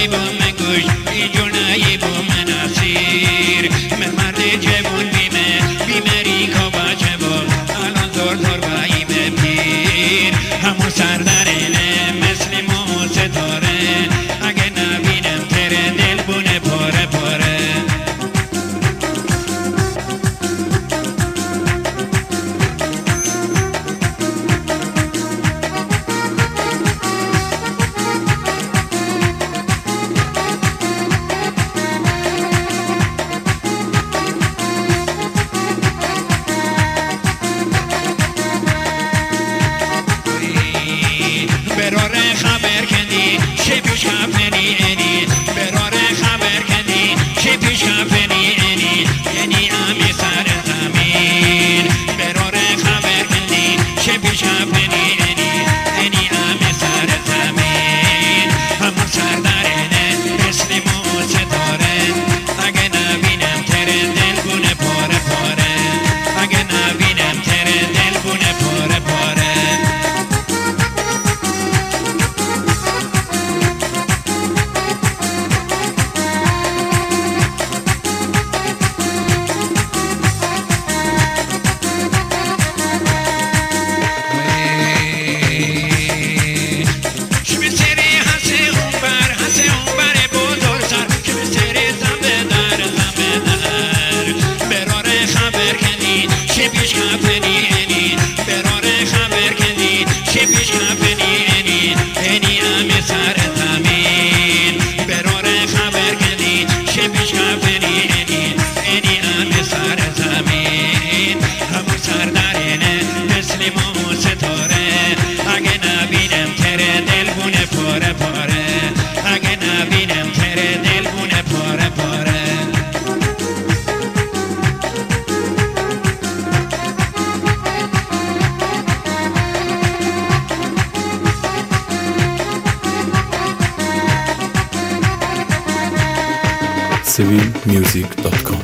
جونایی با من گوش بی جونایی با من اسیر من مرد جوون بیمری کاباچه با الان زور بایی به پیر همون سردرینه مثل مو ستاره اگه نبینم تره دل بونه پاره پاره براره خبر کردی چه پیش کفنی اینی براره خبر کردی چه پیش کفنی اینی یعنی امی سر زمین براره خبر کردی چه پیش کفنی اینی یعنی امی سر زمین همون سردرینه مثل مو ستاره اگه نبینم تره دل بونه پاره پاره اگه نبینم تره دل بونه پاره پاره civilmusic.com